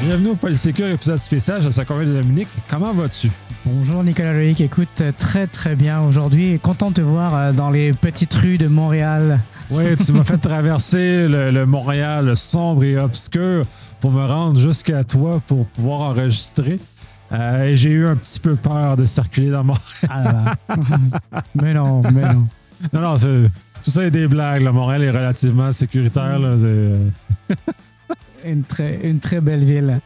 Bienvenue au Polysécure, épisode spécial. Je suis accompagné de Dominique. Comment vas-tu? Bonjour Nicolas Loïc, écoute, très très bien aujourd'hui. Content de te voir dans les petites rues de Montréal. Oui, tu m'as fait traverser le Montréal sombre et obscur pour me rendre jusqu'à toi pour pouvoir enregistrer. Et j'ai eu un petit peu peur de circuler dans Montréal. Ah là là. Mais non. Non, tout ça est des blagues. Là. Montréal est relativement sécuritaire. Là. Une très belle ville.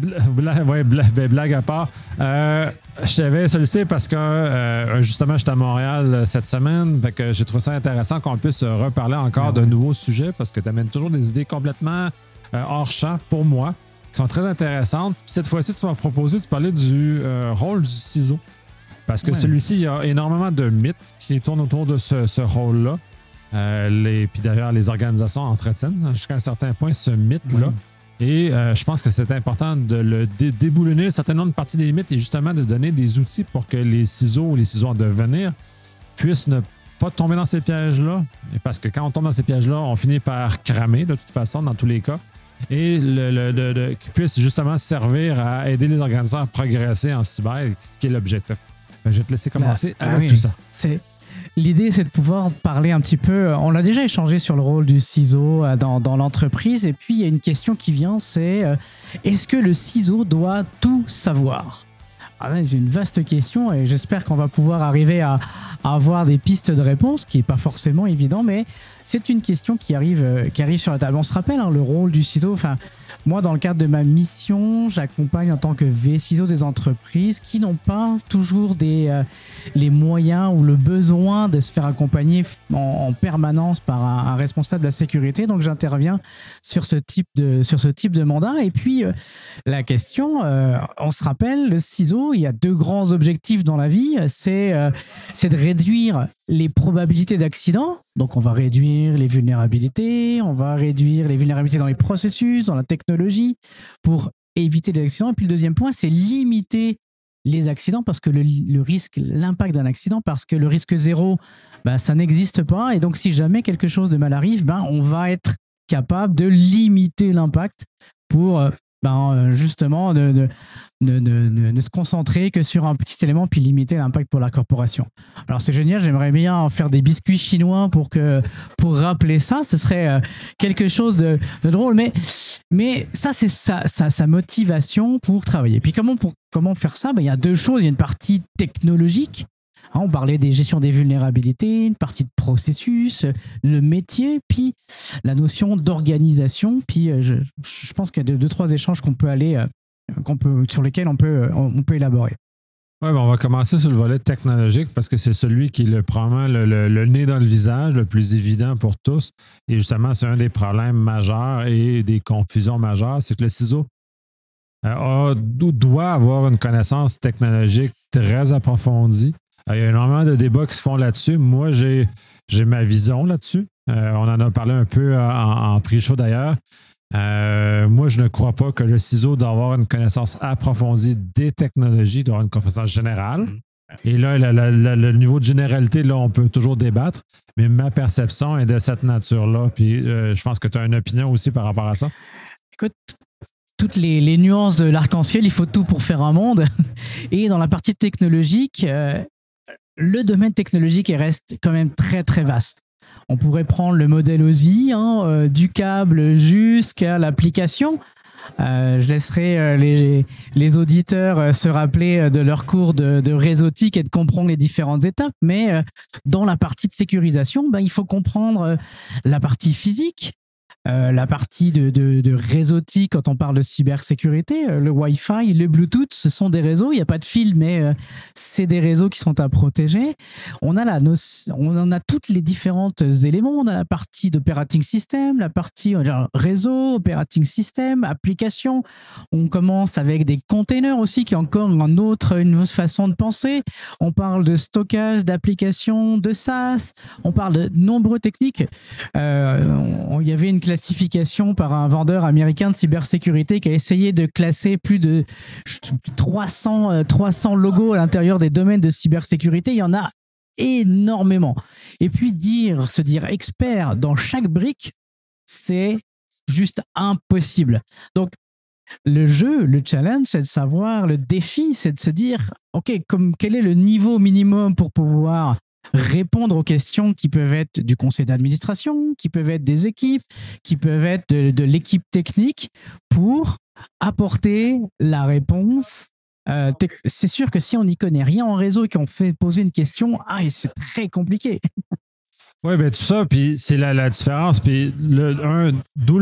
Blague à part. Je t'avais sollicité parce que justement, j'étais à Montréal cette semaine. Fait que j'ai trouvé ça intéressant qu'on puisse reparler encore de nouveaux sujets parce que tu amènes toujours des idées complètement hors champ pour moi qui sont très intéressantes. Puis cette fois-ci, tu m'as proposé de parler du rôle du ciseau. Parce que celui-ci, il y a énormément de mythes qui tournent autour de ce rôle-là. Puis d'ailleurs, les organisations entretiennent jusqu'à un certain point ce mythe-là. Et je pense que c'est important de le déboulonner, certainement une partie des limites et justement de donner des outils pour que les ciseaux en devenir puissent ne pas tomber dans ces pièges-là. Et parce que quand on tombe dans ces pièges-là, on finit par cramer de toute façon, dans tous les cas. Et qu'ils puissent justement servir à aider les organisateurs à progresser en cyber, ce qui est l'objectif. Je vais te laisser commencer avec tout ça. L'idée, c'est de pouvoir parler un petit peu. On a déjà échangé sur le rôle du ciseau dans l'entreprise. Et puis, il y a une question qui vient, c'est est-ce que le ciseau doit tout savoir? C'est une vaste question et j'espère qu'on va pouvoir arriver à avoir des pistes de réponse, qui n'est pas forcément évident, mais c'est une question qui arrive sur la table. On se rappelle le rôle du ciseau. Enfin, moi, dans le cadre de ma mission, j'accompagne en tant que V-ciseau des entreprises qui n'ont pas toujours les moyens ou le besoin de se faire accompagner en permanence par un responsable de la sécurité. Donc, j'interviens sur ce type de mandat. Et puis, la question, on se rappelle, le ciseau, il y a deux grands objectifs dans la vie. C'est de réduire les probabilités d'accident. Donc, on va réduire les vulnérabilités, on va réduire les vulnérabilités dans les processus, dans la technologie, pour éviter les accidents. Et puis, le deuxième point, c'est limiter les accidents, parce que le risque, l'impact d'un accident, parce que le risque zéro, ça n'existe pas. Et donc, si jamais quelque chose de mal arrive, on va être capable de limiter l'impact pour justement de se concentrer que sur un petit élément puis limiter l'impact pour la corporation. Alors c'est génial, j'aimerais bien faire des biscuits chinois pour rappeler ça, ce serait quelque chose de drôle, mais ça c'est sa motivation pour travailler. Puis comment faire ça? Il y a deux choses, il y a une partie technologique. On parlait des gestions des vulnérabilités, une partie de processus, le métier, puis la notion d'organisation. Puis je pense qu'il y a deux, trois échanges sur lesquels on peut élaborer. Oui, on va commencer sur le volet technologique parce que c'est celui qui est probablement le nez dans le visage, le plus évident pour tous. Et justement, c'est un des problèmes majeurs et des confusions majeures, c'est que le ciseau doit avoir une connaissance technologique très approfondie. Il y a énormément de débats qui se font là-dessus. Moi, j'ai ma vision là-dessus. On en a parlé un peu en pré-show d'ailleurs. Moi, je ne crois pas que le ciseau doit avoir une connaissance approfondie des technologies, doit avoir une connaissance générale. Et là, le niveau de généralité, là, on peut toujours débattre. Mais ma perception est de cette nature-là. Puis je pense que tu as une opinion aussi par rapport à ça. Écoute, toutes les nuances de l'arc-en-ciel, il faut tout pour faire un monde. Et dans la partie technologique, le domaine technologique reste quand même très, très vaste. On pourrait prendre le modèle OSI, du câble jusqu'à l'application. Je laisserai les auditeurs se rappeler de leur cours de réseautique et de comprendre les différentes étapes. Mais dans la partie de sécurisation, il faut comprendre la partie physique, la partie de réseautique quand on parle de cybersécurité, le Wi-Fi, le Bluetooth, ce sont des réseaux, il n'y a pas de fil, mais c'est des réseaux qui sont à protéger. On a toutes les différentes éléments, on a la partie d'operating system, la partie réseau, operating system, application. On commence avec des containers aussi, qui est encore une autre façon de penser. On parle de stockage, d'applications, de SaaS, on parle de nombreuses techniques. Il y avait une classification par un vendeur américain de cybersécurité qui a essayé de classer plus de 300 logos à l'intérieur des domaines de cybersécurité. Il y en a énormément. Et puis se dire expert dans chaque brique, c'est juste impossible. Donc, le jeu, le challenge, c'est de savoir, le défi, c'est de se dire, OK, quel est le niveau minimum pour pouvoir répondre aux questions qui peuvent être du conseil d'administration, qui peuvent être des équipes, qui peuvent être de l'équipe technique pour apporter la réponse. C'est sûr que si on n'y connaît rien en réseau et qu'on fait poser une question, c'est très compliqué. Oui, bien tout ça, puis c'est la différence. Puis d'où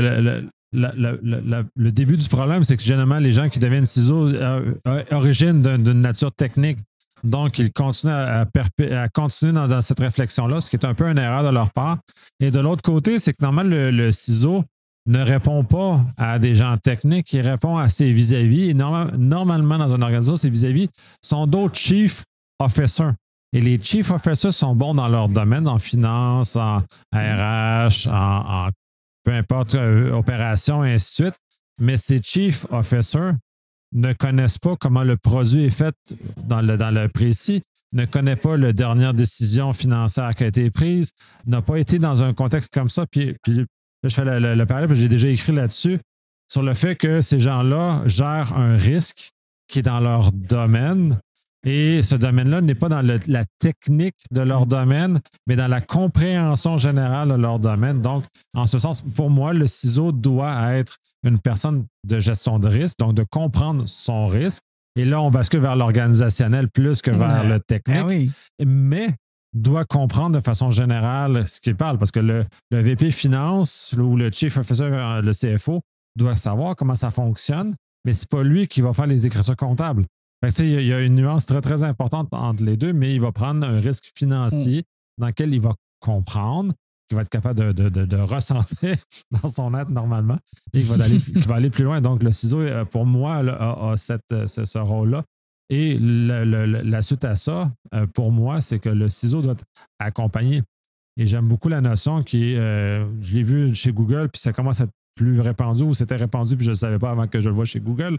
le début du problème, c'est que généralement, les gens qui deviennent ciseaux originent d'une nature technique. Donc, ils continuent à continuer dans cette réflexion-là, ce qui est un peu une erreur de leur part. Et de l'autre côté, c'est que normalement, le ciseau ne répond pas à des gens techniques, il répond à ses vis-à-vis. Et normalement, dans une organisation, ses vis-à-vis sont d'autres chief officers. Et les chief officers sont bons dans leur domaine, en finance, en RH, en peu importe, opération, et ainsi de suite. Mais ces chief officers ne connaissent pas comment le produit est fait dans le précis, ne connaissent pas la dernière décision financière qui a été prise, n'a pas été dans un contexte comme ça. Puis là, je fais le parallèle, j'ai déjà écrit là-dessus, sur le fait que ces gens-là gèrent un risque qui est dans leur domaine. Et ce domaine-là n'est pas dans la technique de leur domaine, mais dans la compréhension générale de leur domaine. Donc, en ce sens, pour moi, le ciseau doit être une personne de gestion de risque, donc de comprendre son risque. Et là, on bascule vers l'organisationnel plus que vers le technique, mais doit comprendre de façon générale ce qu'il parle, parce que le VP Finance ou le Chief Officer, le CFO, doit savoir comment ça fonctionne, mais ce n'est pas lui qui va faire les écritures comptables. Il y a une nuance très, très importante entre les deux, mais il va prendre un risque financier dans lequel il va comprendre, qu'il va être capable de ressentir dans son être normalement et qu'il va aller plus loin. Donc, le ciseau, pour moi, a ce rôle-là. Et la suite à ça, pour moi, c'est que le ciseau doit accompagner. Et j'aime beaucoup la notion je l'ai vu chez Google, puis ça commence à être plus répandu ou c'était répandu, puis je ne le savais pas avant que je le voie chez Google.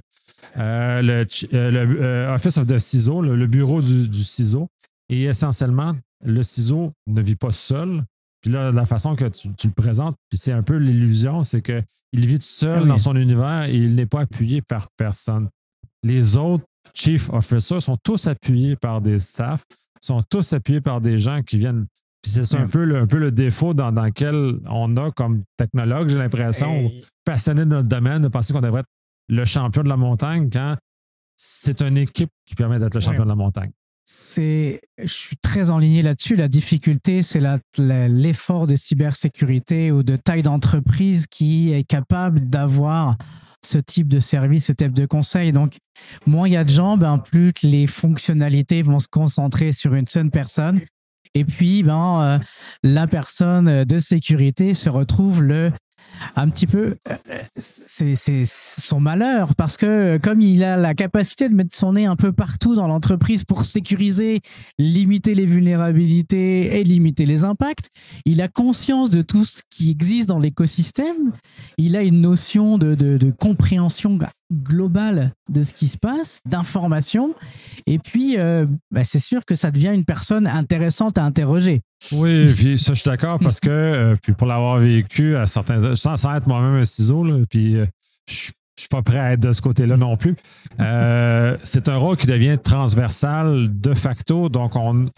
Le Office of the CISO, le bureau du ciseau. Et essentiellement, le ciseau ne vit pas seul. Puis là, la façon que tu le présentes, puis c'est un peu l'illusion, c'est qu'il vit tout seul dans son univers et il n'est pas appuyé par personne. Les autres chief officers sont tous appuyés par des staffs, sont tous appuyés par des gens qui viennent. Puis c'est ça un peu le défaut dans lequel on a comme technologue, j'ai l'impression, passionné de notre domaine, de penser qu'on devrait être le champion de la montagne quand c'est une équipe qui permet d'être le champion de la montagne. Je suis très enligné là-dessus. La difficulté, c'est l'effort de cybersécurité ou de taille d'entreprise qui est capable d'avoir ce type de service, ce type de conseil. Donc, moins il y a de gens, plus les fonctionnalités vont se concentrer sur une seule personne. Et puis, la personne de sécurité se retrouve un petit peu, c'est son malheur, parce que comme il a la capacité de mettre son nez un peu partout dans l'entreprise pour sécuriser, limiter les vulnérabilités et limiter les impacts, il a conscience de tout ce qui existe dans l'écosystème, il a une notion de compréhension globale de ce qui se passe, d'information, et puis c'est sûr que ça devient une personne intéressante à interroger. Oui, puis ça, je suis d'accord parce que, puis pour l'avoir vécu à certains âges, sans être moi-même un ciseau, là, puis je suis pas prêt à être de ce côté-là non plus. C'est un rôle qui devient transversal de facto. Donc,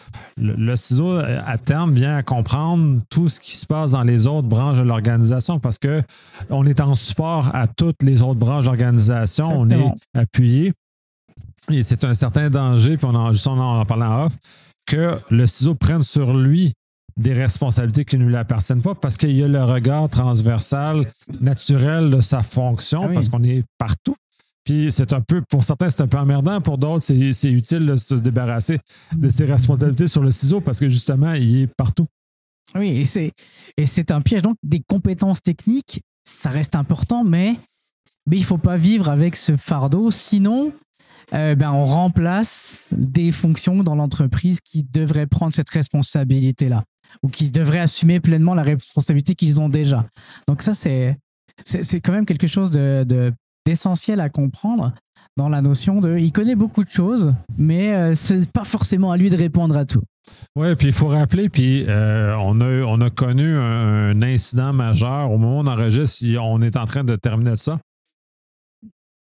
le ciseau, à terme, vient à comprendre tout ce qui se passe dans les autres branches de l'organisation parce qu'on est en support à toutes les autres branches d'organisation. Exactement. On est appuyé. Et c'est un certain danger, puis on en parlait en off, que le ciseau prenne sur lui des responsabilités qui ne lui appartiennent pas parce qu'il y a le regard transversal naturel de sa fonction parce qu'on est partout. Puis c'est un peu, pour certains, c'est un peu emmerdant. Pour d'autres, c'est utile de se débarrasser de ses responsabilités sur le ciseau parce que justement, il est partout. Oui, et c'est un piège. Donc, des compétences techniques, ça reste important, mais il ne faut pas vivre avec ce fardeau. Sinon, on remplace des fonctions dans l'entreprise qui devraient prendre cette responsabilité-là ou qui devraient assumer pleinement la responsabilité qu'ils ont déjà. Donc ça, c'est quand même quelque chose d'essentiel à comprendre dans la notion il connaît beaucoup de choses, mais c'est pas forcément à lui de répondre à tout. Oui, puis il faut rappeler, puis on a connu un incident majeur. Au moment où on enregistre, on est en train de terminer de ça.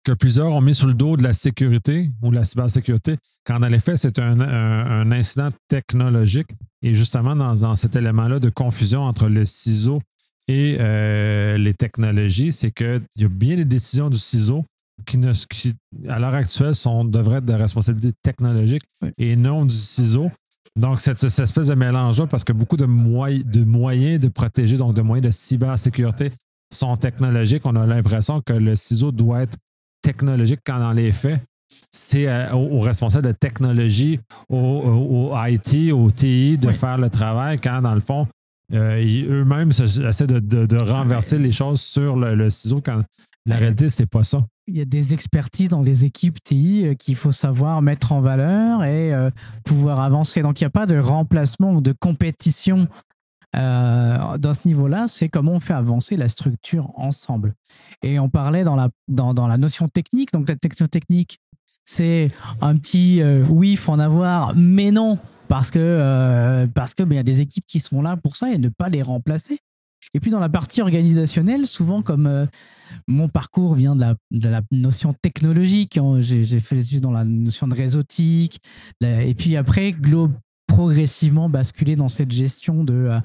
que plusieurs ont mis sur le dos de la sécurité ou de la cybersécurité, quand dans les faits, c'est un incident technologique. Et justement, dans cet élément-là de confusion entre le CISO et les technologies, c'est qu'il y a bien des décisions du CISO qui à l'heure actuelle, devraient être de responsabilité technologique et non du CISO. Donc, cette espèce de mélange-là, parce que beaucoup de moyens de protéger, donc de moyens de cybersécurité sont technologiques, on a l'impression que le CISO doit être technologique quand dans les faits, c'est aux responsables de technologie, au IT, au TI de faire le travail quand, dans le fond, eux-mêmes essaient de renverser les choses sur le CISO quand la réalité, c'est pas ça. Il y a des expertises dans les équipes TI qu'il faut savoir mettre en valeur et pouvoir avancer. Donc, il n'y a pas de remplacement ou de compétition dans ce niveau-là. C'est comment on fait avancer la structure ensemble. Et on parlait dans la notion technique. Donc, la technique, c'est un petit oui, il faut en avoir, mais non, parce que il y a des équipes qui sont là pour ça et ne pas les remplacer. Et puis dans la partie organisationnelle, souvent comme mon parcours vient de la notion technologique, j'ai fait des études dans la notion de réseautique, et puis après, progressivement basculé dans cette gestion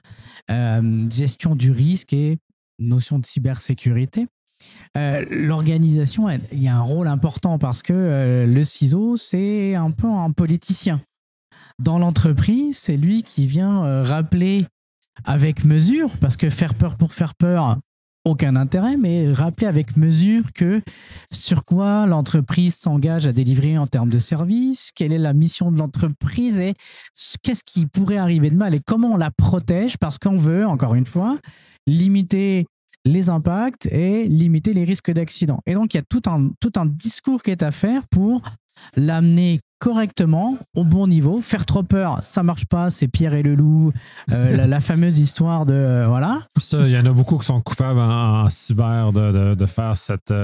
du risque et notion de cybersécurité. L'organisation, il y a un rôle important parce que le CISO, c'est un peu un politicien. Dans l'entreprise, c'est lui qui vient rappeler avec mesure, parce que faire peur pour faire peur, aucun intérêt, mais rappeler avec mesure que sur quoi l'entreprise s'engage à délivrer en termes de services, quelle est la mission de l'entreprise et qu'est-ce qui pourrait arriver de mal et comment on la protège, parce qu'on veut, encore une fois, limiter les impacts et limiter les risques d'accident. Et donc, il y a tout un discours qui est à faire pour l'amener correctement, au bon niveau. Faire trop peur, ça marche pas, c'est Pierre et le loup, la fameuse histoire de... voilà. Ça, il y en a beaucoup qui sont coupables en cyber de faire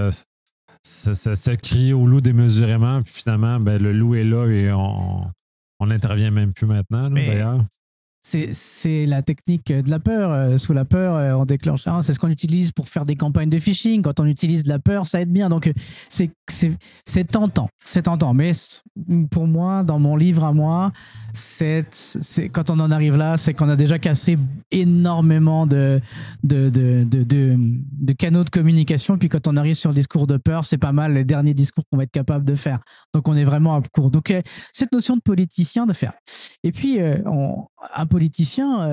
ce cri au loup démesurément, puis finalement, le loup est là et on n'intervient même plus maintenant, d'ailleurs. C'est la technique de la peur. Sous la peur, on déclenche. C'est ce qu'on utilise pour faire des campagnes de phishing. Quand on utilise de la peur, ça aide bien. Donc, c'est tentant. C'est tentant. Mais pour moi, dans mon livre à moi, quand on en arrive là, c'est qu'on a déjà cassé énormément de canaux de communication. Puis quand on arrive sur le discours de peur, c'est pas mal les derniers discours qu'on va être capable de faire. Donc, on est vraiment à court. Donc, cette notion de politicien de faire. Et puis, un politicien,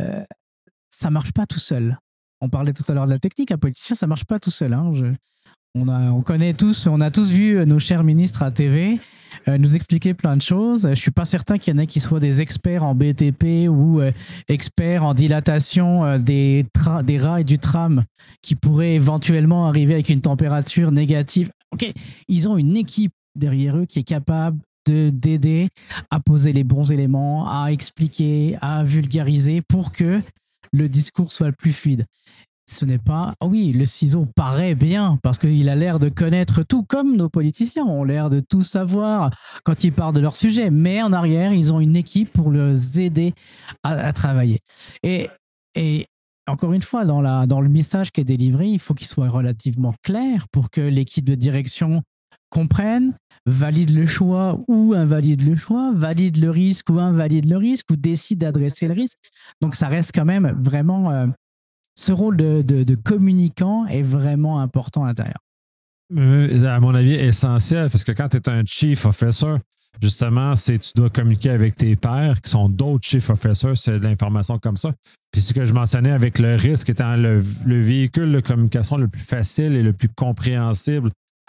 ça marche pas tout seul. On parlait tout à l'heure de la technique, un politicien, ça marche pas tout seul. Hein. On a tous vu nos chers ministres à TV nous expliquer plein de choses. Je suis pas certain qu'il y en ait qui soient des experts en BTP ou experts en dilatation des rails du tram qui pourraient éventuellement arriver avec une température négative. Ok, ils ont une équipe derrière eux qui est capable d'aider à poser les bons éléments, à expliquer, à vulgariser pour que le discours soit le plus fluide. Ce n'est pas... oui, le CISO paraît bien parce qu'il a l'air de connaître tout, comme nos politiciens ont l'air de tout savoir quand ils parlent de leur sujet. Mais en arrière, ils ont une équipe pour les aider à travailler. Et encore une fois, dans le message qui est délivré, il faut qu'il soit relativement clair pour que l'équipe de direction comprenne, valide le choix ou invalide le choix, valide le risque ou invalide le risque ou décide d'adresser le risque. Donc, ça reste quand même vraiment... ce rôle de communicant est vraiment important à l'intérieur. À mon avis, essentiel, parce que quand tu es un chief officer, justement, tu dois communiquer avec tes pairs qui sont d'autres chief officers, c'est de l'information comme ça. Puis ce que je mentionnais avec le risque étant le véhicule de communication le plus facile et le plus compréhensible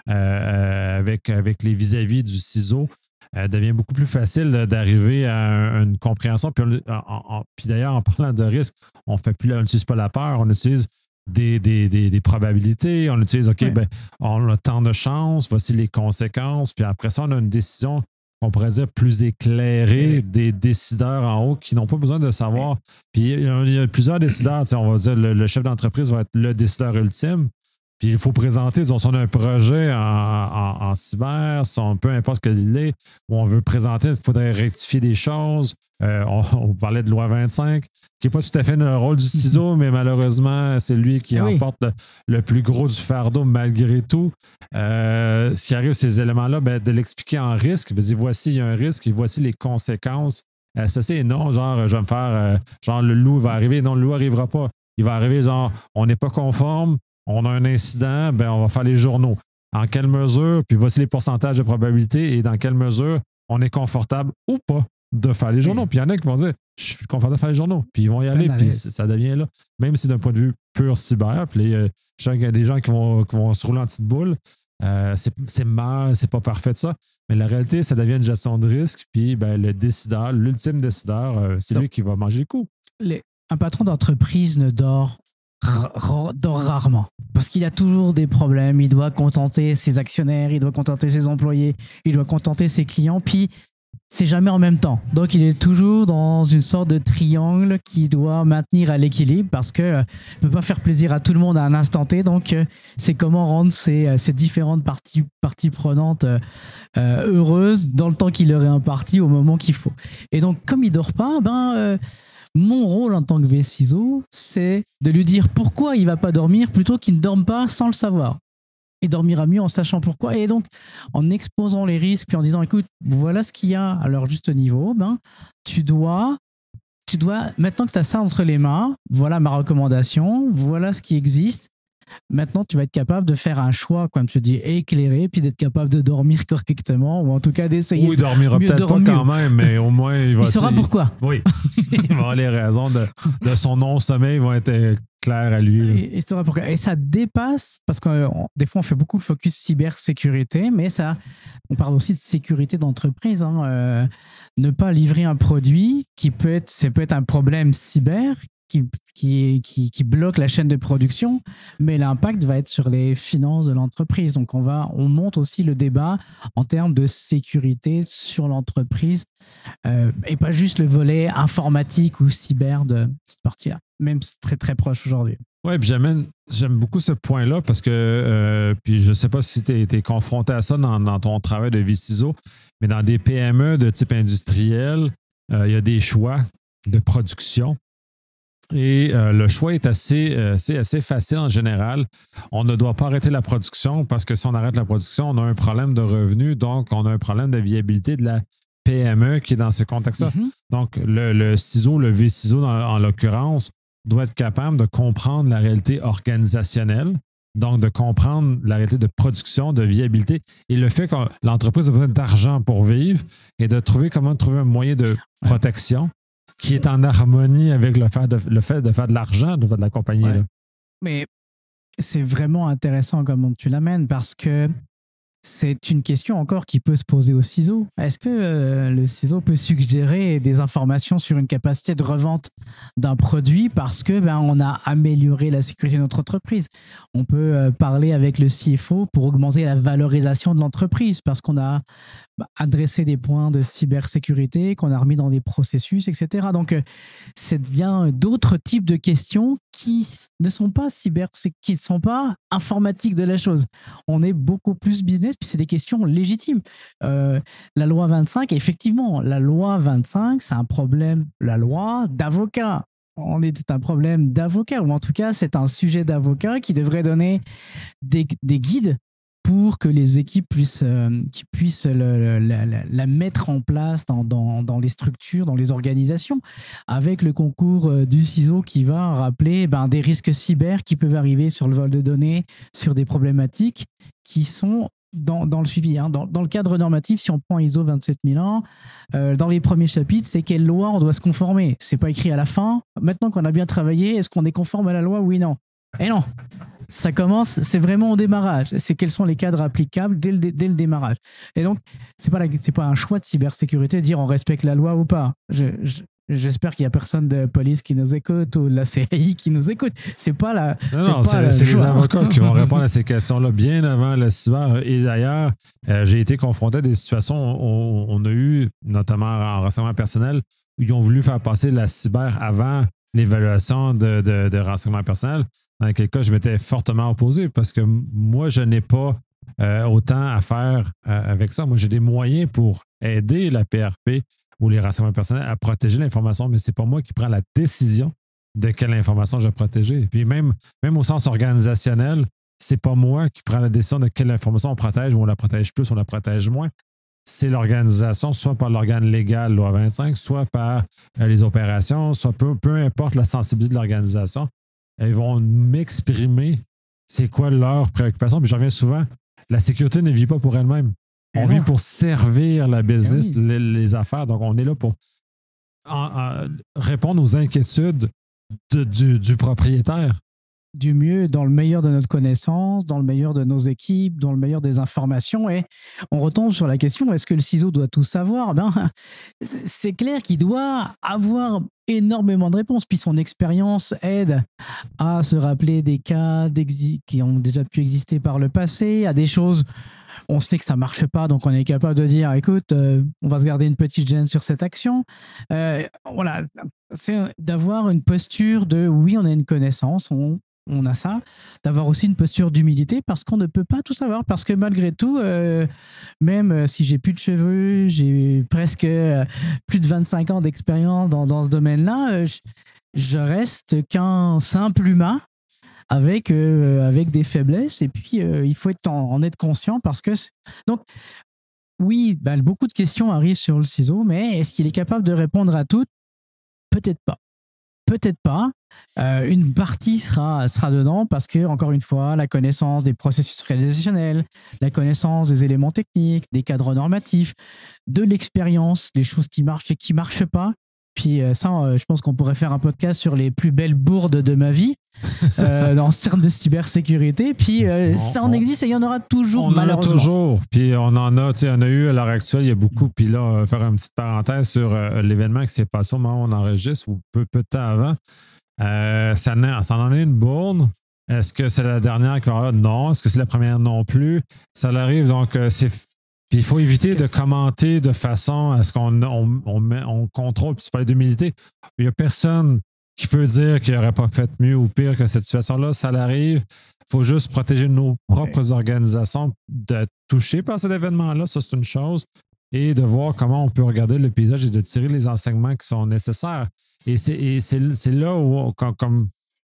avec les vis-à-vis du CISO, devient beaucoup plus facile d'arriver à une compréhension. Puis d'ailleurs, en parlant de risque, on n'utilise pas la peur, on utilise des probabilités, on utilise, on a tant de chances, voici les conséquences, puis après ça, on a une décision qu'on pourrait dire plus éclairée des décideurs en haut qui n'ont pas besoin de savoir. Puis il y a plusieurs décideurs, on va dire le chef d'entreprise va être le décideur ultime. Puis il faut présenter, disons, si on a un projet en cyber, peu importe ce qu'il est, où on veut présenter, il faudrait rectifier des choses. On parlait de loi 25, qui n'est pas tout à fait le rôle du ciseau, mais malheureusement, c'est lui qui emporte le plus gros du fardeau malgré tout. S'il arrive ces éléments-là, de l'expliquer en risque, dire voici, il y a un risque et voici les conséquences associées. Et non, genre, je vais me faire, genre, le loup va arriver. Non, le loup n'arrivera pas. Il va arriver, genre, on n'est pas conforme, on a un incident, on va faire les journaux. En quelle mesure, puis voici les pourcentages de probabilité et dans quelle mesure on est confortable ou pas de faire les journaux. Puis il y en a qui vont dire je suis confortable de faire les journaux. Puis ils vont y aller, puis ça devient là. Même si d'un point de vue pur cyber, puis je sais qu'il y a des gens qui vont se rouler en petite boule. C'est mal, c'est pas parfait de ça. Mais la réalité, ça devient une gestion de risque. Puis le décideur, l'ultime décideur, c'est lui qui va manger le coup. Un patron d'entreprise ne dort rarement. Parce qu'il a toujours des problèmes. Il doit contenter ses actionnaires, il doit contenter ses employés, il doit contenter ses clients. Puis c'est jamais en même temps. Donc, il est toujours dans une sorte de triangle qui doit maintenir à l'équilibre parce qu'il ne peut pas faire plaisir à tout le monde à un instant T. Donc, c'est comment rendre ces différentes parties prenantes heureuses dans le temps qu'il leur est imparti au moment qu'il faut. Et donc, comme il ne dort pas, mon rôle en tant que V-CISO, c'est de lui dire pourquoi il ne va pas dormir plutôt qu'il ne dorme pas sans le savoir. Il dormira mieux en sachant pourquoi. Et donc, en exposant les risques, puis en disant, écoute, voilà ce qu'il y a à leur juste niveau, tu dois, maintenant que tu as ça entre les mains, voilà ma recommandation, voilà ce qui existe. Maintenant, tu vas être capable de faire un choix, comme tu dis, éclairé, puis d'être capable de dormir correctement, ou en tout cas d'essayer. Oui, il dormira peut-être pas quand même, mais au moins, il saura pourquoi. Oui, il va avoir les raisons de son non-sommeil vont être claires à lui. Il saura pourquoi. Et ça dépasse, parce que des fois, on fait beaucoup le focus cybersécurité, mais on parle aussi de sécurité d'entreprise. Ne pas livrer un produit ça peut être un problème cyber, qui bloque la chaîne de production, mais l'impact va être sur les finances de l'entreprise. Donc, on monte aussi le débat en termes de sécurité sur l'entreprise et pas juste le volet informatique ou cyber de cette partie-là, même très, très proche aujourd'hui. Oui, puis j'aime beaucoup ce point-là parce que, puis je ne sais pas si tu es confronté à ça dans ton travail de V-CISO, mais dans des PME de type industriel, il y a des choix de production. Et le choix est assez facile en général. On ne doit pas arrêter la production parce que si on arrête la production, on a un problème de revenus, donc on a un problème de viabilité de la PME qui est dans ce contexte-là. Mm-hmm. Donc, le CISO, le V-CISO en l'occurrence, doit être capable de comprendre la réalité organisationnelle, donc de comprendre la réalité de production, de viabilité et le fait que l'entreprise a besoin d'argent pour vivre et de trouver comment trouver un moyen de protection qui est en harmonie avec le fait de faire de l'argent, de faire de la compagnie. Ouais. Là. Mais c'est vraiment intéressant comment tu l'amènes parce que c'est une question encore qui peut se poser au CISO. Est-ce que le CISO peut suggérer des informations sur une capacité de revente d'un produit parce que on a amélioré la sécurité de notre entreprise? On peut parler avec le CFO pour augmenter la valorisation de l'entreprise parce qu'on a adressé des points de cybersécurité, qu'on a remis dans des processus, etc. Donc, ça devient d'autres types de questions qui ne sont pas qui ne sont pas informatiques de la chose. On est beaucoup plus business, puis c'est des questions légitimes. La loi 25, effectivement, la loi 25, c'est un problème, la loi d'avocat. C'est un problème d'avocat, ou en tout cas, c'est un sujet d'avocat qui devrait donner des guides pour que les équipes puissent la mettre en place dans les structures, dans les organisations, avec le concours du CISO qui va rappeler des risques cyber qui peuvent arriver sur le vol de données, sur des problématiques qui sont dans le suivi. Dans le cadre normatif, si on prend ISO 27001, dans les premiers chapitres, c'est quelle loi on doit se conformer. C'est pas écrit à la fin. Maintenant qu'on a bien travaillé, est-ce qu'on est conforme à la loi? Oui, non. Et non. Ça commence, c'est vraiment au démarrage. C'est quels sont les cadres applicables dès le démarrage. Et donc, c'est pas un choix de cybersécurité de dire on respecte la loi ou pas. J'espère qu'il n'y a personne de police qui nous écoute ou de la CAI qui nous écoute. C'est pas la. C'est les avocats qui vont répondre à ces questions-là bien avant le cyber. Et d'ailleurs, j'ai été confronté à des situations où on a eu, notamment en renseignement personnel, où ils ont voulu faire passer la cyber avant l'évaluation de renseignement personnel. dans quel cas je m'étais fortement opposé parce que moi, je n'ai pas autant à faire avec ça. Moi, j'ai des moyens pour aider la PRP ou les renseignements personnels à protéger l'information, mais ce n'est pas moi qui prends la décision de quelle information je vais protéger. Puis même au sens organisationnel, c'est pas moi qui prends la décision de quelle information on protège ou on la protège plus ou on la protège moins. C'est l'organisation, soit par l'organe légal, loi 25, soit par les opérations, soit peu importe la sensibilité de l'organisation. Ils vont m'exprimer c'est quoi leur préoccupation. Puis je reviens souvent, la sécurité ne vit pas pour elle-même. On vit pour servir la business, les affaires. Donc, on est là pour répondre aux inquiétudes du propriétaire. Du mieux, dans le meilleur de notre connaissance, dans le meilleur de nos équipes, dans le meilleur des informations. Et on retombe sur la question, est-ce que le CISO doit tout savoir? C'est clair qu'il doit avoir énormément de réponses. Puis son expérience aide à se rappeler des cas qui ont déjà pu exister par le passé, à des choses, on sait que ça ne marche pas, donc on est capable de dire, écoute, on va se garder une petite gêne sur cette action. Voilà, c'est d'avoir une posture de, oui, on a une connaissance, on a ça, d'avoir aussi une posture d'humilité parce qu'on ne peut pas tout savoir, parce que malgré tout, même si j'ai plus de cheveux, j'ai presque plus de 25 ans d'expérience dans ce domaine-là, je reste qu'un simple humain avec des faiblesses et puis il faut en être conscient parce que... Donc, oui, beaucoup de questions arrivent sur le CISO, mais est-ce qu'il est capable de répondre à toutes? Peut-être pas. Peut-être pas. Une partie sera dedans parce que, encore une fois, la connaissance des processus réalisationnels, la connaissance des éléments techniques, des cadres normatifs, de l'expérience, des choses qui marchent et qui ne marchent pas. Puis ça, je pense qu'on pourrait faire un podcast sur les plus belles bourdes de ma vie en termes de cybersécurité. Puis ça en existe et il y en aura toujours, malheureusement. On en a toujours. Puis on en a eu à l'heure actuelle, il y a beaucoup. Puis là, on va faire une petite parenthèse sur l'événement qui s'est passé au moment où on enregistre ou peu de temps avant. Ça en est une bourne. Est-ce que c'est la dernière qui va? Non. Est-ce que c'est la première? Non plus. Ça arrive, donc c'est... Puis il faut éviter de commenter de façon à ce qu'on contrôle. Puis tu parlais d'humilité. Il n'y a personne qui peut dire qu'il n'aurait pas fait mieux ou pire que cette situation-là. Ça l'arrive. Il faut juste protéger nos propres organisations d'être touchées par cet événement-là. Ça, c'est une chose. Et de voir comment on peut regarder le paysage et de tirer les enseignements qui sont nécessaires. Et c'est là où, comme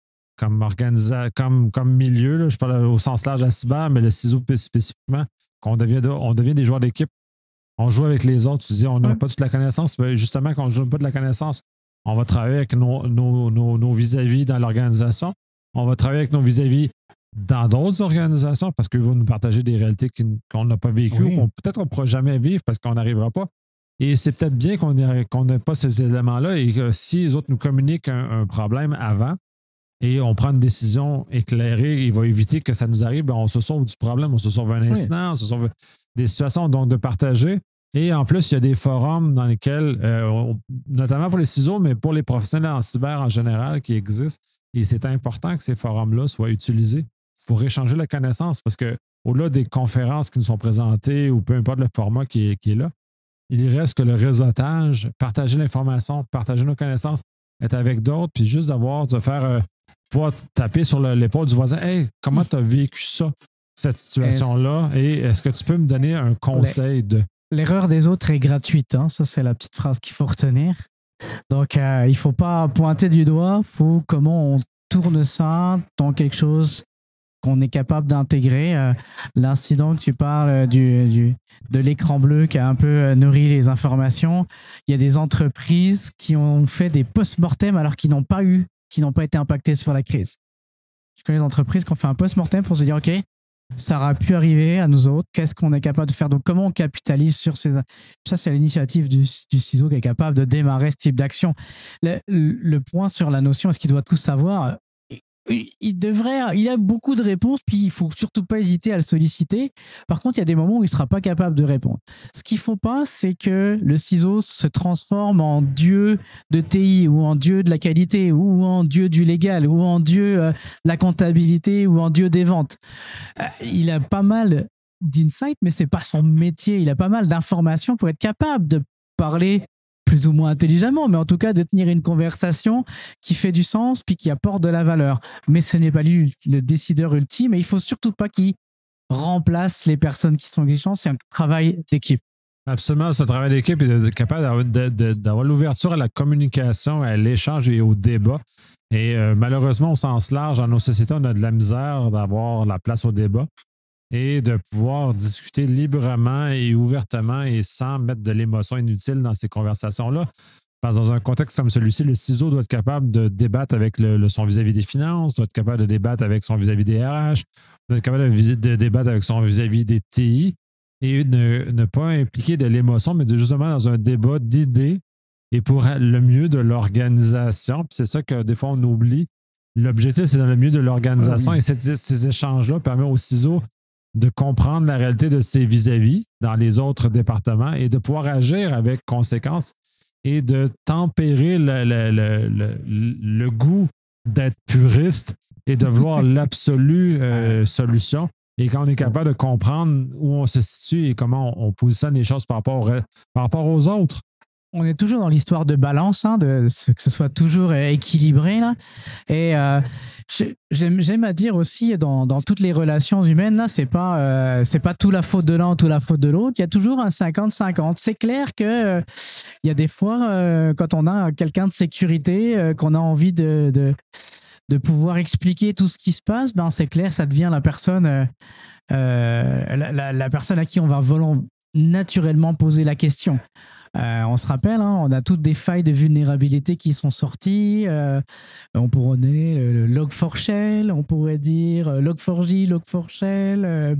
milieu, là, je parle au sens large de la cyber, mais le CISO spécifiquement, qu'on devient des joueurs d'équipe. On joue avec les autres. Tu dis, on n'a pas toute la connaissance. Mais justement, quand on ne joue pas de la connaissance, on va travailler avec nos vis-à-vis dans l'organisation. On va travailler avec nos vis-à-vis dans d'autres organisations parce qu'ils vont nous partager des réalités qu'on n'a pas vécues ou peut-être qu'on ne pourra jamais vivre parce qu'on n'arrivera pas. Et c'est peut-être bien qu'on n'ait pas ces éléments-là et que si les autres nous communiquent un problème avant, et on prend une décision éclairée, il va éviter que ça nous arrive, on se sauve du problème, on se sauve un incident, on se sauve des situations donc de partager. Et en plus, il y a des forums dans lesquels, notamment pour les CISO, mais pour les professionnels en cyber en général qui existent, et c'est important que ces forums-là soient utilisés pour échanger la connaissance parce qu'au-delà des conférences qui nous sont présentées ou peu importe le format qui est là, il reste que le réseautage, partager l'information, partager nos connaissances, être avec d'autres, puis juste pouvoir taper sur l'épaule du voisin. Hey, comment tu as vécu ça, cette situation-là? Et est-ce que tu peux me donner un conseil de. L'erreur des autres est gratuite. Hein? Ça, c'est la petite phrase qu'il faut retenir. Donc, il ne faut pas pointer du doigt. Il faut comment on tourne ça dans quelque chose qu'on est capable d'intégrer. L'incident que tu parles de l'écran bleu qui a un peu nourri les informations, il y a des entreprises qui ont fait des post-mortem alors qu'ils n'ont pas été impactés sur la crise. Je connais des entreprises qui ont fait un post-mortem pour se dire, OK, ça aurait pu arriver à nous autres, qu'est-ce qu'on est capable de faire? Donc, comment on capitalise sur ces... Ça, c'est l'initiative du CISO qui est capable de démarrer ce type d'action. Le point sur la notion, est-ce qu'il doit tout savoir? Il a beaucoup de réponses, puis il ne faut surtout pas hésiter à le solliciter. Par contre, il y a des moments où il ne sera pas capable de répondre. Ce qu'il ne faut pas, c'est que le CISO se transforme en dieu de TI ou en dieu de la qualité ou en dieu du légal ou en dieu de la comptabilité ou en dieu des ventes. Il a pas mal d'insights, mais ce n'est pas son métier. Il a pas mal d'informations pour être capable de parler plus ou moins intelligemment, mais en tout cas de tenir une conversation qui fait du sens puis qui apporte de la valeur. Mais ce n'est pas lui le décideur ultime et il ne faut surtout pas qu'il remplace les personnes qui sont exigeantes. C'est un travail d'équipe. Absolument, c'est un travail d'équipe et d'être capable d'avoir l'ouverture à la communication, à l'échange et au débat. Et malheureusement, au sens large, dans nos sociétés, on a de la misère d'avoir la place au débat et de pouvoir discuter librement et ouvertement et sans mettre de l'émotion inutile dans ces conversations-là. Parce que dans un contexte comme celui-ci, le ciseau doit être capable de débattre avec son vis-à-vis des finances, doit être capable de débattre avec son vis-à-vis des RH, doit être capable de débattre avec son vis-à-vis des TI et ne pas impliquer de l'émotion, mais justement dans un débat d'idées et pour le mieux de l'organisation. Puis c'est ça que des fois on oublie. L'objectif, c'est dans le mieux de l'organisation et ces échanges-là permettent au ciseau de comprendre la réalité de ses vis-à-vis dans les autres départements et de pouvoir agir avec conséquence et de tempérer le goût d'être puriste et de vouloir l'absolue solution. Et quand on est capable de comprendre où on se situe et comment on positionne les choses par rapport aux autres. On est toujours dans l'histoire de balance, que ce soit toujours équilibré. Là. Et j'aime à dire aussi, dans toutes les relations humaines, là, c'est pas tout la faute de l'un ou tout la faute de l'autre. Il y a toujours un 50-50. C'est clair que il y a des fois, quand on a quelqu'un de sécurité, qu'on a envie de pouvoir expliquer tout ce qui se passe, ben c'est clair, ça devient la personne à qui on va naturellement poser la question. On se rappelle, on a toutes des failles de vulnérabilité qui sont sorties. On pourrait donner le Log4Shell, on pourrait dire Log4j, Log4Shell,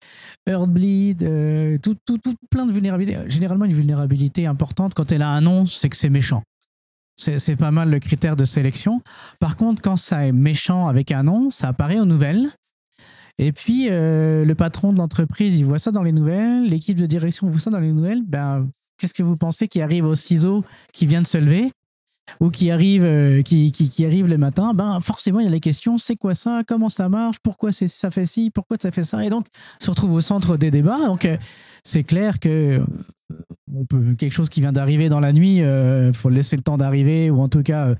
Heartbleed, tout plein de vulnérabilités. Généralement, une vulnérabilité importante, quand elle a un nom, c'est que c'est méchant. C'est pas mal le critère de sélection. Par contre, quand ça est méchant avec un nom, ça apparaît aux nouvelles. Et puis, le patron de l'entreprise, il voit ça dans les nouvelles. L'équipe de direction voit ça dans les nouvelles. Ben, qu'est-ce que vous pensez qui arrive au ciseau qui vient de se lever ou qui arrive le matin? Ben, forcément, il y a les questions. C'est quoi ça? Comment ça marche? Pourquoi ça fait ci? Pourquoi ça fait ça? Et donc, se retrouve au centre des débats. Donc, c'est clair que quelque chose qui vient d'arriver dans la nuit, faut laisser le temps d'arriver, ou en tout cas,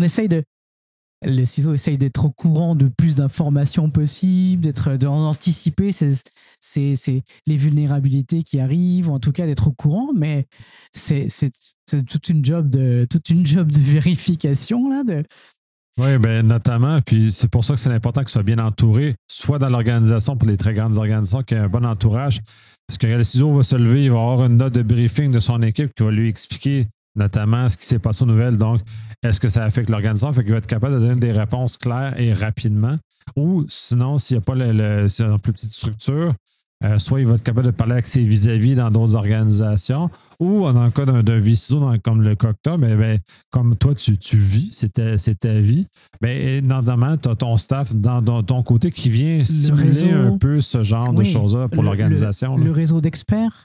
les ciseaux essayent d'être au courant de plus d'informations possibles, d'anticiper les vulnérabilités qui arrivent, ou en tout cas d'être au courant, mais c'est toute une job de vérification là. Oui, bien notamment, puis c'est pour ça que c'est important qu'il soit bien entouré, soit dans l'organisation, pour les très grandes organisations, qu'il y ait un bon entourage. Parce que le ciseau va se lever, il va avoir une note de briefing de son équipe qui va lui expliquer notamment ce qui s'est passé aux nouvelles. Donc, est-ce que ça affecte l'organisation? Fait qu'il va être capable de donner des réponses claires et rapidement. Ou sinon, s'il n'y a pas c'est une plus petite structure, soit il va être capable de parler avec ses vis-à-vis dans d'autres organisations, ou dans le cas d'un ciseau comme le Cocta, comme toi, tu vis, c'est ta vie, normalement, tu as ton staff dans ton côté qui vient simuler un peu ce genre de choses-là pour l'organisation. Le réseau d'experts.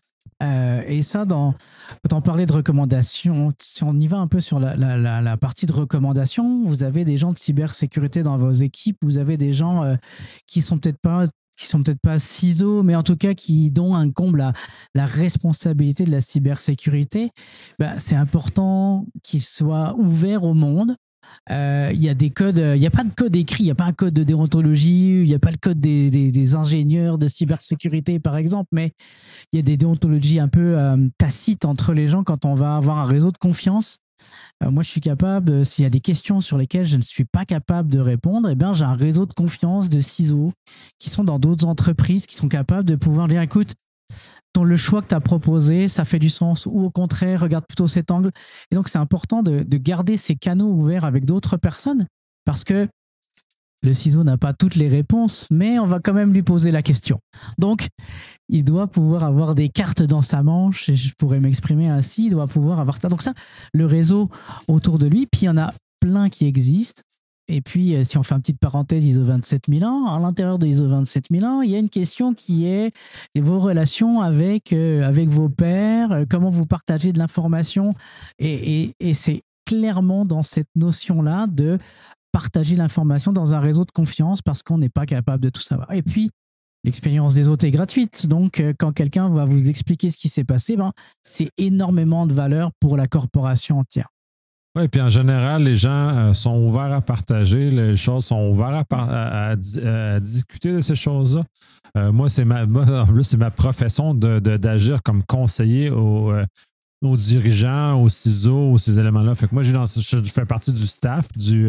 Et ça, quand on parlait de recommandations, si on y va un peu sur la partie de recommandations, vous avez des gens de cybersécurité dans vos équipes, vous avez des gens qui sont peut-être pas ciseaux, mais en tout cas dont incombe la responsabilité de la cybersécurité. C'est important qu'ils soient ouverts au monde. Il y a des codes, il n'y a pas de code écrit, il n'y a pas un code de déontologie, il n'y a pas le code des ingénieurs de cybersécurité par exemple, mais il y a des déontologies un peu tacites entre les gens quand on va avoir un réseau de confiance. Moi je suis capable, s'il y a des questions sur lesquelles je ne suis pas capable de répondre, j'ai un réseau de confiance de ciseaux qui sont dans d'autres entreprises qui sont capables de pouvoir dire écoute, le choix que tu as proposé, ça fait du sens, ou au contraire, regarde plutôt cet angle. Et donc, c'est important de garder ces canaux ouverts avec d'autres personnes parce que le ciseau n'a pas toutes les réponses, mais on va quand même lui poser la question. Donc, il doit pouvoir avoir des cartes dans sa manche, et je pourrais m'exprimer ainsi, il doit pouvoir avoir ça. Donc ça, le réseau autour de lui, puis il y en a plein qui existent. Et puis, si on fait une petite parenthèse ISO 27001, à l'intérieur de ISO 27001, il y a une question qui est vos relations avec vos pairs, comment vous partagez de l'information. Et c'est clairement dans cette notion-là de partager l'information dans un réseau de confiance parce qu'on n'est pas capable de tout savoir. Et puis, l'expérience des autres est gratuite. Donc, quand quelqu'un va vous expliquer ce qui s'est passé, c'est énormément de valeur pour la corporation entière. Oui, puis en général, les gens sont ouverts à partager les choses, sont ouverts à discuter de ces choses-là. Moi, en plus, c'est ma profession d'agir comme conseiller aux dirigeants, aux ciseaux, ces éléments-là. Fait que moi, je fais partie du staff, du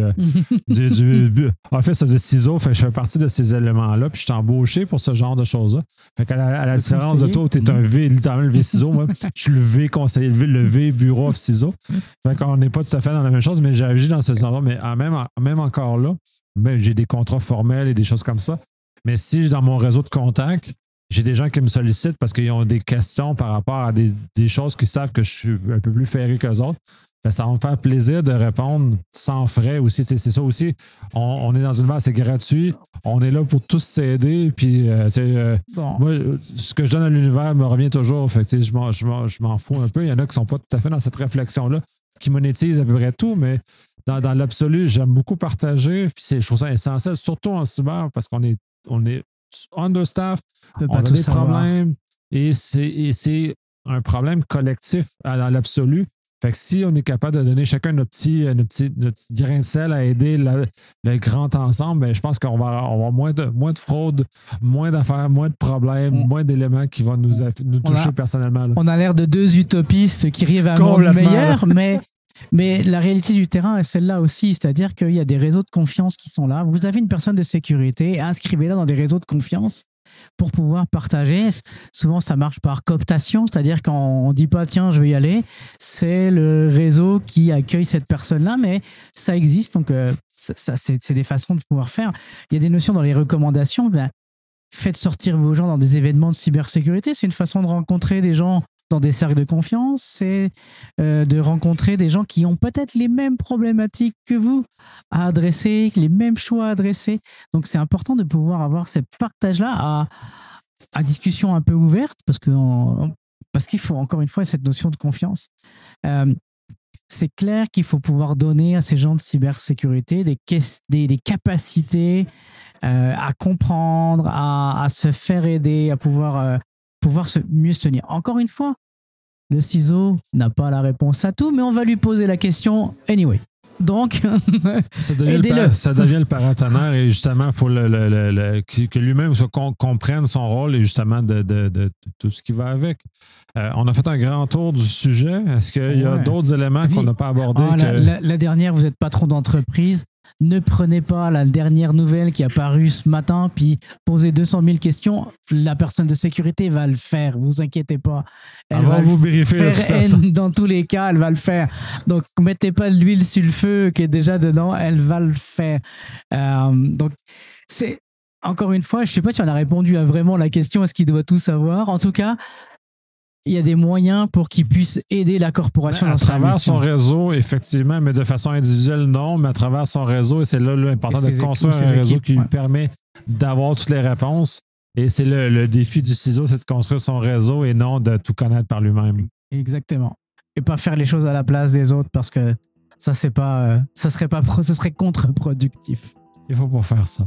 office de ciseaux. Fait que je fais partie de ces éléments-là. Puis je suis embauché pour ce genre de choses-là. Fait qu'à la différence de toi, tu es un V, littéralement le V ciseaux. Moi, je suis le V conseiller, le V bureau of ciseaux. Fait qu'on n'est pas tout à fait dans la même chose, mais j'ai agi dans ce sens-là. Mais même encore là, j'ai des contrats formels et des choses comme ça. Mais si dans mon réseau de contacts, j'ai des gens qui me sollicitent parce qu'ils ont des questions par rapport à des choses qu'ils savent que je suis un peu plus ferré qu'eux autres. Ça va me faire plaisir de répondre sans frais aussi. C'est ça aussi. On est dans une base, c'est gratuit. On est là pour tous s'aider. Puis, moi, ce que je donne à l'univers me revient toujours. Fait que, je m'en fous un peu. Il y en a qui ne sont pas tout à fait dans cette réflexion-là, qui monétisent à peu près tout, mais dans l'absolu, j'aime beaucoup partager. Puis je trouve ça essentiel, surtout en cyber, parce qu'on est understaff, on a des problèmes et c'est un problème collectif dans l'absolu. Fait que si on est capable de donner chacun notre petit grain de sel à aider le grand ensemble, je pense qu'on va avoir moins de fraude, moins d'affaires, moins de problèmes, moins d'éléments qui vont nous toucher personnellement. Là. On a l'air de deux utopistes qui rêvent à un monde meilleur, mais la réalité du terrain est celle-là aussi, c'est-à-dire qu'il y a des réseaux de confiance qui sont là. Vous avez une personne de sécurité, inscrivez-la dans des réseaux de confiance pour pouvoir partager. Souvent, ça marche par cooptation, c'est-à-dire quand on ne dit pas « tiens, je vais y aller », c'est le réseau qui accueille cette personne-là, mais ça existe, donc c'est des façons de pouvoir faire. Il y a des notions dans les recommandations, faites sortir vos gens dans des événements de cybersécurité, c'est une façon de rencontrer des gens dans des cercles de confiance, c'est de rencontrer des gens qui ont peut-être les mêmes problématiques que vous à adresser, les mêmes choix à adresser. Donc, c'est important de pouvoir avoir ce partage-là à discussion un peu ouverte parce qu'il faut, encore une fois, cette notion de confiance. C'est clair qu'il faut pouvoir donner à ces gens de cybersécurité des capacités à comprendre, à se faire aider, à pouvoir mieux se tenir. Encore une fois, le ciseau n'a pas la réponse à tout, mais on va lui poser la question anyway. Donc, aidez-le. Ça devient le paratonnerre et justement, il faut que lui-même comprenne son rôle et justement de tout ce qui va avec. On a fait un grand tour du sujet. Est-ce qu'il y a d'autres éléments qu'on n'a pas abordés? La dernière, vous êtes patron d'entreprise. Ne prenez pas la dernière nouvelle qui est apparue ce matin, puis posez 200 000 questions. La personne de sécurité va le faire, vous inquiétez pas. Elle va vous vérifier dans tous les cas, elle va le faire. Donc, mettez pas de l'huile sur le feu qui est déjà dedans, elle va le faire. Donc, c'est encore une fois, je ne sais pas si on a répondu à vraiment la question est-ce qu'il doit tout savoir. En tout cas, il y a des moyens pour qu'il puisse aider la corporation dans sa mission. À travers son réseau, effectivement, mais de façon individuelle, non, mais à travers son réseau, et c'est là l'important de construire un réseau qui lui permet d'avoir toutes les réponses. Et c'est le défi du ciseau, c'est de construire son réseau et non de tout connaître par lui-même. Exactement. Et pas faire les choses à la place des autres parce que ça, ce serait contre-productif. Il faut pas faire ça.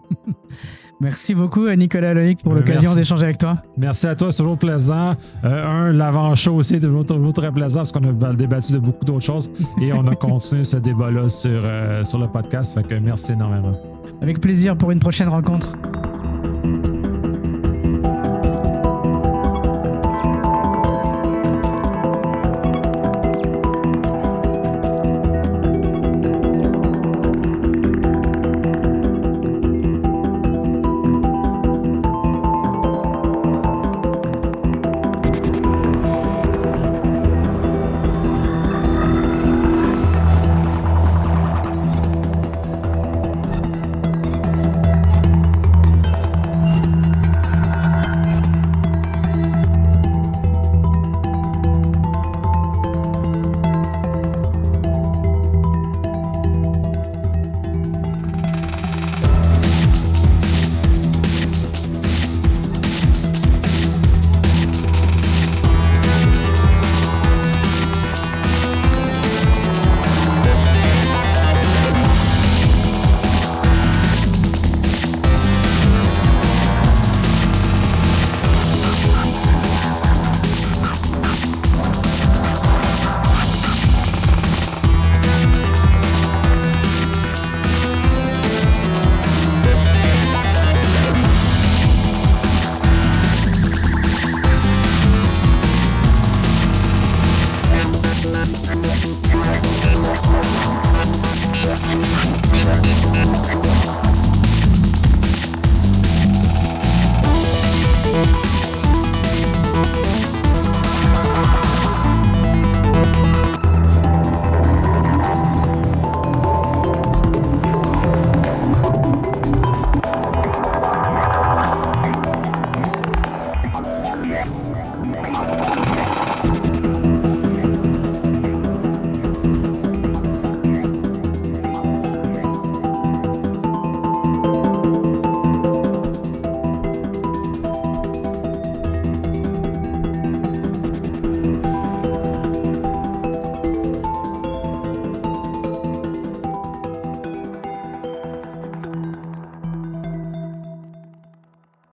Merci beaucoup, Nicolas Lonique, pour l'occasion d'échanger avec toi. Merci à toi, c'est toujours plaisant. L'avant-show aussi est toujours très plaisant parce qu'on a débattu de beaucoup d'autres choses et on a continué ce débat-là sur le podcast. Fait que merci énormément. Avec plaisir pour une prochaine rencontre.